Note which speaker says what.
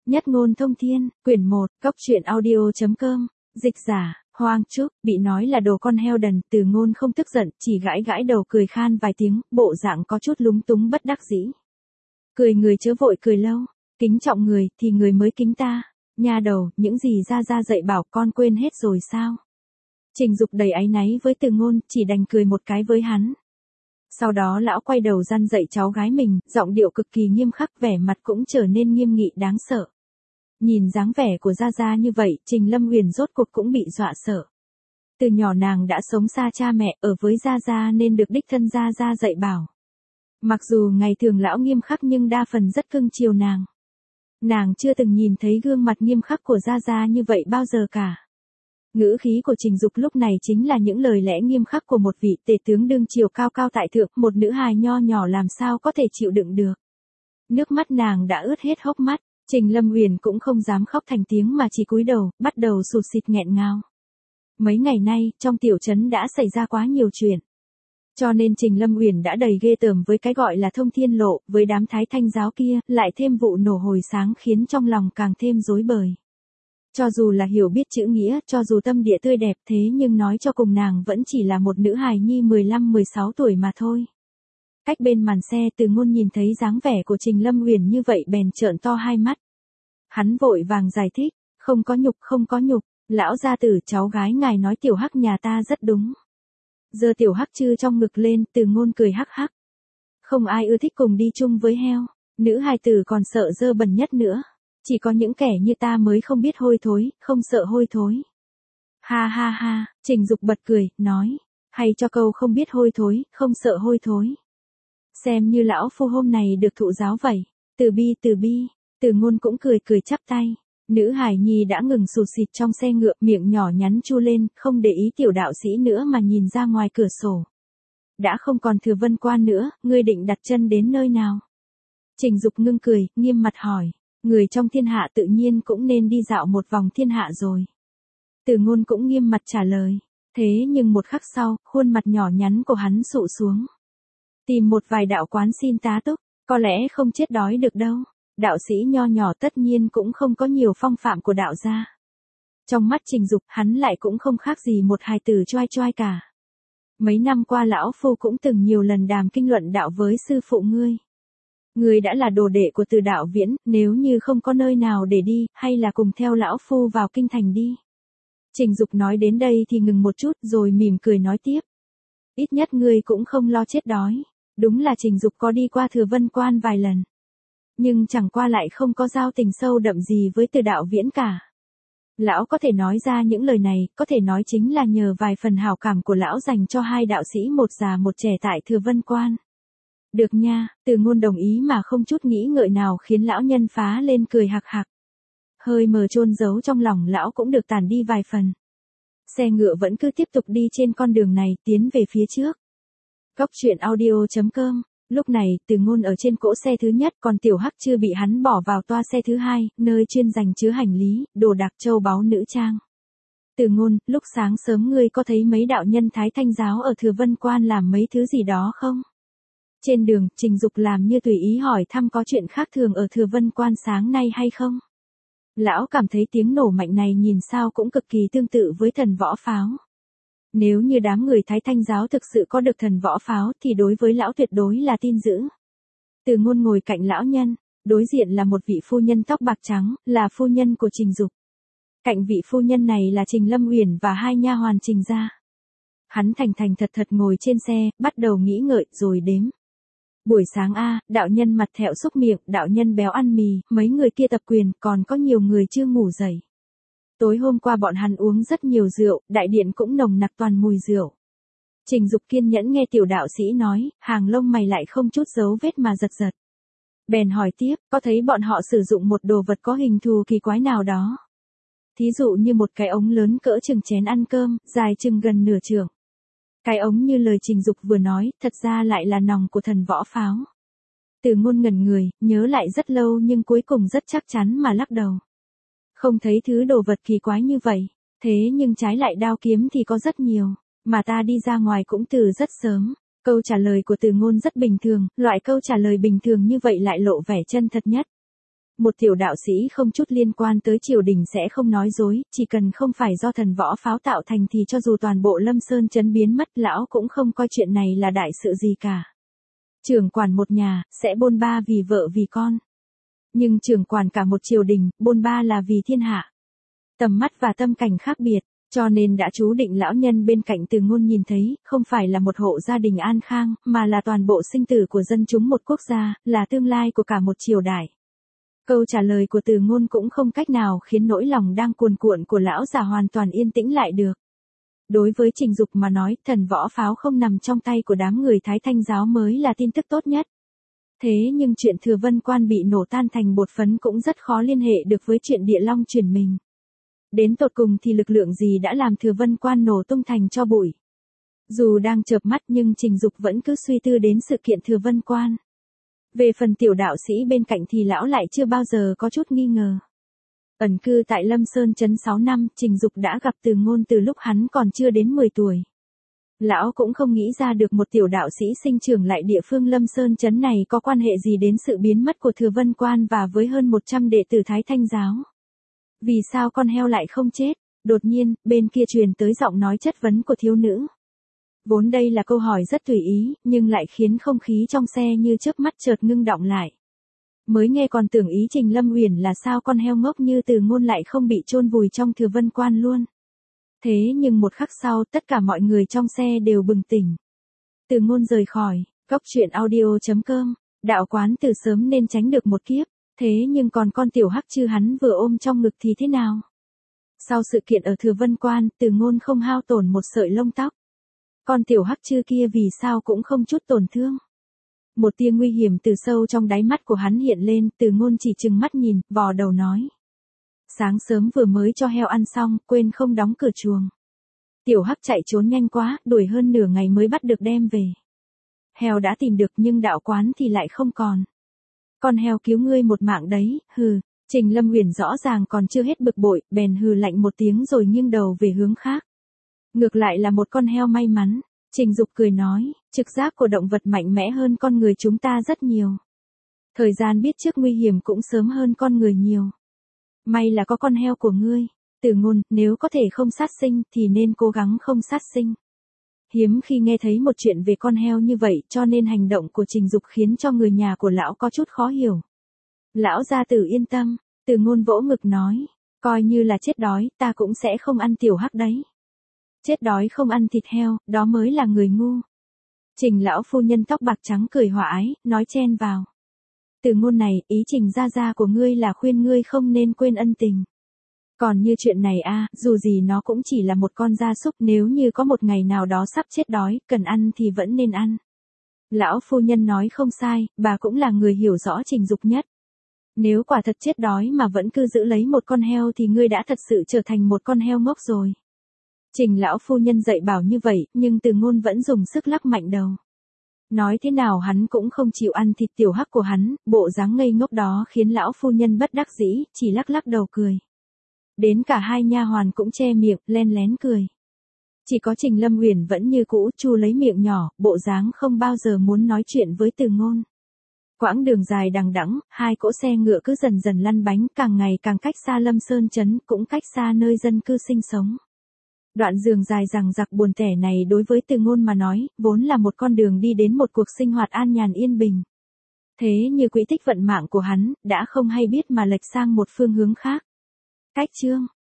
Speaker 1: Nhất ngôn thông thiên, quyển 1, cốc truyện audio.com, dịch giả, Hoang Trúc, bị nói là đồ con heo đần, Từ Ngôn không tức giận, chỉ gãi gãi đầu cười khan vài tiếng, bộ dạng có chút lúng túng bất đắc dĩ. Cười người chớ vội cười lâu, kính trọng người thì người mới kính ta, nha đầu, những gì ra dạy bảo con quên hết rồi sao? Trình Dục đầy áy náy với Từ Ngôn, chỉ đành cười một cái với hắn. Sau đó lão quay đầu răn dạy cháu gái mình, giọng điệu cực kỳ nghiêm khắc, vẻ mặt cũng trở nên nghiêm nghị đáng sợ. Nhìn dáng vẻ của Gia như vậy, Trình Lâm Huyền rốt cuộc cũng bị dọa sợ. Từ nhỏ nàng đã sống xa cha mẹ, ở với Gia nên được đích thân Gia dạy bảo. Mặc dù ngày thường lão nghiêm khắc nhưng đa phần rất cưng chiều nàng. Nàng chưa từng nhìn thấy gương mặt nghiêm khắc của Gia như vậy bao giờ cả. Ngữ khí của Trình Dục lúc này chính là những lời lẽ nghiêm khắc của một vị tể tướng đương triều cao cao tại thượng, một nữ hài nho nhỏ làm sao có thể chịu đựng được. Nước mắt nàng đã ướt hết hốc mắt, Trình Lâm Huyền cũng không dám khóc thành tiếng mà chỉ cúi đầu, bắt đầu sụt sịt nghẹn ngào. Mấy ngày nay, trong tiểu trấn đã xảy ra quá nhiều chuyện. Cho nên Trình Lâm Huyền đã đầy ghê tởm với cái gọi là thông thiên lộ, với đám thái thanh giáo kia, lại thêm vụ nổ hồi sáng khiến trong lòng càng thêm rối bời. Cho dù là hiểu biết chữ nghĩa, cho dù tâm địa tươi đẹp thế nhưng nói cho cùng nàng vẫn chỉ là một nữ hài nhi 15-16 tuổi mà thôi. Cách bên màn xe Từ Ngôn nhìn thấy dáng vẻ của Trình Lâm Huyền như vậy bèn trợn to hai mắt. Hắn vội vàng giải thích, không có nhục, lão gia tử cháu gái ngài nói tiểu hắc nhà ta rất đúng. Giơ tiểu hắc chư trong ngực lên, Từ Ngôn cười hắc hắc. Không ai ưa thích cùng đi chung với heo, nữ hài tử còn sợ dơ bẩn nhất nữa. Chỉ có những kẻ như ta mới không biết hôi thối, không sợ hôi thối. Ha ha ha, Trình Dục bật cười, nói, hay cho câu không biết hôi thối, không sợ hôi thối. Xem như lão phu hôm này được thụ giáo vậy. Từ bi, Từ Ngôn cũng cười chắp tay. Nữ hài nhi đã ngừng sụt sịt trong xe ngựa, miệng nhỏ nhắn chu lên, không để ý tiểu đạo sĩ nữa mà nhìn ra ngoài cửa sổ. Đã không còn Thừa Vân Quan nữa, ngươi định đặt chân đến nơi nào? Trình Dục ngưng cười, nghiêm mặt hỏi. Người trong thiên hạ tự nhiên cũng nên đi dạo một vòng thiên hạ rồi. Từ Ngôn cũng nghiêm mặt trả lời. Thế nhưng một khắc sau, khuôn mặt nhỏ nhắn của hắn sụ xuống. Tìm một vài đạo quán xin tá túc, có lẽ không chết đói được đâu. Đạo sĩ nho nhỏ tất nhiên cũng không có nhiều phong phạm của đạo gia. Trong mắt Trình Dục, hắn lại cũng không khác gì một hài tử choai cả. Mấy năm qua lão phu cũng từng nhiều lần đàm kinh luận đạo với sư phụ ngươi. Ngươi đã là đồ đệ của Từ Đạo Viễn, nếu như không có nơi nào để đi, hay là cùng theo lão phu vào kinh thành đi. Trình Dục nói đến đây thì ngừng một chút rồi mỉm cười nói tiếp. Ít nhất ngươi cũng không lo chết đói. Đúng là Trình Dục có đi qua Thừa Vân Quan vài lần. Nhưng chẳng qua lại không có giao tình sâu đậm gì với Từ Đạo Viễn cả. Lão có thể nói ra những lời này, có thể nói chính là nhờ vài phần hảo cảm của lão dành cho hai đạo sĩ một già một trẻ tại Thừa Vân Quan. Được nha, Từ Ngôn đồng ý mà không chút nghĩ ngợi nào khiến lão nhân phá lên cười hạc hạc. Hơi mờ chôn giấu trong lòng lão cũng được tản đi vài phần. Xe ngựa vẫn cứ tiếp tục đi trên con đường này tiến về phía trước. Cốc truyện audio.com. Lúc này, Từ Ngôn ở trên cỗ xe thứ nhất, còn tiểu hắc chưa bị hắn bỏ vào toa xe thứ hai, nơi chuyên dành chứa hành lý, đồ đạc châu báu nữ trang. Từ Ngôn, lúc sáng sớm ngươi có thấy mấy đạo nhân Thái Thanh giáo ở Thừa Vân Quan làm mấy thứ gì đó không? Trên đường, Trình Dục làm như tùy ý hỏi thăm có chuyện khác thường ở Thừa Vân Quan sáng nay hay không. Lão cảm thấy tiếng nổ mạnh này nhìn sao cũng cực kỳ tương tự với thần võ pháo. Nếu như đám người Thái Thanh giáo thực sự có được thần võ pháo thì đối với lão tuyệt đối là tin dữ. Từ Ngôn ngồi cạnh lão nhân, đối diện là một vị phu nhân tóc bạc trắng, là phu nhân của Trình Dục. Cạnh vị phu nhân này là Trình Lâm Huyền và hai nha hoàn Trình gia. Hắn thành thật ngồi trên xe, bắt đầu nghĩ ngợi rồi đếm. Buổi sáng đạo nhân mặt thẹo xúc miệng, đạo nhân béo ăn mì, mấy người kia tập quyền, còn có nhiều người chưa ngủ dậy. Tối hôm qua bọn hắn uống rất nhiều rượu, đại điện cũng nồng nặc toàn mùi rượu. Trình Dục kiên nhẫn nghe tiểu đạo sĩ nói, hàng lông mày lại không chút dấu vết mà giật. Bèn hỏi tiếp, có thấy bọn họ sử dụng một đồ vật có hình thù kỳ quái nào đó? Thí dụ như một cái ống lớn cỡ chừng chén ăn cơm, dài chừng gần nửa trượng. Cái ống như lời Trình Dục vừa nói, thật ra lại là nòng của thần võ pháo. Từ Ngôn ngẩn người, nhớ lại rất lâu nhưng cuối cùng rất chắc chắn mà lắc đầu. Không thấy thứ đồ vật kỳ quái như vậy, thế nhưng trái lại đao kiếm thì có rất nhiều, mà ta đi ra ngoài cũng từ rất sớm. Câu trả lời của Từ Ngôn rất bình thường, loại câu trả lời bình thường như vậy lại lộ vẻ chân thật nhất. Một tiểu đạo sĩ không chút liên quan tới triều đình sẽ không nói dối, chỉ cần không phải do thần võ pháo tạo thành thì cho dù toàn bộ Lâm Sơn trấn biến mất lão cũng không coi chuyện này là đại sự gì cả. Trưởng quản một nhà, sẽ bôn ba vì vợ vì con. Nhưng trưởng quản cả một triều đình, bôn ba là vì thiên hạ. Tầm mắt và tâm cảnh khác biệt, cho nên đã chú định lão nhân bên cạnh Từ Ngôn nhìn thấy, không phải là một hộ gia đình an khang, mà là toàn bộ sinh tử của dân chúng một quốc gia, là tương lai của cả một triều đại. Câu trả lời của Từ Ngôn cũng không cách nào khiến nỗi lòng đang cuồn cuộn của lão già hoàn toàn yên tĩnh lại được. Đối với Trình Dục mà nói, thần võ pháo không nằm trong tay của đám người Thái Thanh giáo mới là tin tức tốt nhất. Thế nhưng chuyện Thừa Vân Quan bị nổ tan thành bột phấn cũng rất khó liên hệ được với chuyện Địa Long chuyển mình. Đến tột cùng thì lực lượng gì đã làm Thừa Vân Quan nổ tung thành tro bụi. Dù đang chợp mắt nhưng Trình Dục vẫn cứ suy tư đến sự kiện Thừa Vân Quan. Về phần tiểu đạo sĩ bên cạnh thì lão lại chưa bao giờ có chút nghi ngờ. Ẩn cư tại Lâm Sơn trấn 6 năm, Trình Dục đã gặp Từ Ngôn từ lúc hắn còn chưa đến 10 tuổi. Lão cũng không nghĩ ra được một tiểu đạo sĩ sinh trưởng lại địa phương Lâm Sơn trấn này có quan hệ gì đến sự biến mất của Thừa Vân Quan và với hơn 100 đệ tử Thái Thanh giáo. Vì sao con heo lại không chết? Đột nhiên, bên kia truyền tới giọng nói chất vấn của thiếu nữ. Vốn đây là câu hỏi rất tùy ý, nhưng lại khiến không khí trong xe như chớp mắt chợt ngưng đọng lại. Mới nghe còn tưởng ý Trình Lâm Uyển là sao con heo ngốc như Từ Ngôn lại không bị chôn vùi trong Thừa Vân Quan luôn. Thế nhưng một khắc sau tất cả mọi người trong xe đều bừng tỉnh. Từ Ngôn rời khỏi, goctruyện.audio.com, đạo quán từ sớm nên tránh được một kiếp, thế nhưng còn con tiểu hắc chư hắn vừa ôm trong ngực thì thế nào? Sau sự kiện ở Thừa Vân Quan, Từ Ngôn không hao tổn một sợi lông tóc. Con tiểu hắc chư kia vì sao cũng không chút tổn thương. Một tia nguy hiểm từ sâu trong đáy mắt của hắn hiện lên, Từ Ngôn chỉ trừng mắt nhìn, vò đầu nói. Sáng sớm vừa mới cho heo ăn xong, quên không đóng cửa chuồng. Tiểu hắc chạy trốn nhanh quá, đuổi hơn nửa ngày mới bắt được đem về. Heo đã tìm được nhưng đạo quán thì lại không còn. Con heo cứu ngươi một mạng đấy, hừ. Trình Lâm Uyển rõ ràng còn chưa hết bực bội, bèn hừ lạnh một tiếng rồi nghiêng đầu về hướng khác. Ngược lại là một con heo may mắn. Trình Dục cười nói, trực giác của động vật mạnh mẽ hơn con người chúng ta rất nhiều. Thời gian biết trước nguy hiểm cũng sớm hơn con người nhiều. May là có con heo của ngươi. Từ Ngôn, nếu có thể không sát sinh thì nên cố gắng không sát sinh. Hiếm khi nghe thấy một chuyện về con heo như vậy cho nên hành động của Trình Dục khiến cho người nhà của lão có chút khó hiểu. Lão gia tử yên tâm, Từ Ngôn vỗ ngực nói, coi như là chết đói, ta cũng sẽ không ăn tiểu hắc đấy. Chết đói không ăn thịt heo, đó mới là người ngu. Trình lão phu nhân tóc bạc trắng cười hòa ái, nói chen vào. Từ Ngôn này, ý Trình gia gia của ngươi là khuyên ngươi không nên quên ân tình. Còn như chuyện này dù gì nó cũng chỉ là một con gia súc, nếu như có một ngày nào đó sắp chết đói, cần ăn thì vẫn nên ăn. Lão phu nhân nói không sai, bà cũng là người hiểu rõ Trình Dục nhất. Nếu quả thật chết đói mà vẫn cứ giữ lấy một con heo thì ngươi đã thật sự trở thành một con heo ngốc rồi. Trình lão phu nhân dạy bảo như vậy, nhưng Từ Ngôn vẫn dùng sức lắc mạnh đầu. Nói thế nào hắn cũng không chịu ăn thịt tiểu hắc của hắn, bộ dáng ngây ngốc đó khiến lão phu nhân bất đắc dĩ, chỉ lắc lắc đầu cười. Đến cả hai nha hoàn cũng che miệng, len lén cười. Chỉ có Trình Lâm Uyển vẫn như cũ chu lấy miệng nhỏ, bộ dáng không bao giờ muốn nói chuyện với Từ Ngôn. Quãng đường dài đằng đẵng, hai cỗ xe ngựa cứ dần dần lăn bánh, càng ngày càng cách xa Lâm Sơn trấn, cũng cách xa nơi dân cư sinh sống. Đoạn đường dài dằng dặc buồn tẻ này đối với Từ Ngôn mà nói, vốn là một con đường đi đến một cuộc sinh hoạt an nhàn yên bình. Thế như quỹ tích vận mạng của hắn, đã không hay biết mà lệch sang một phương hướng khác. Cách chương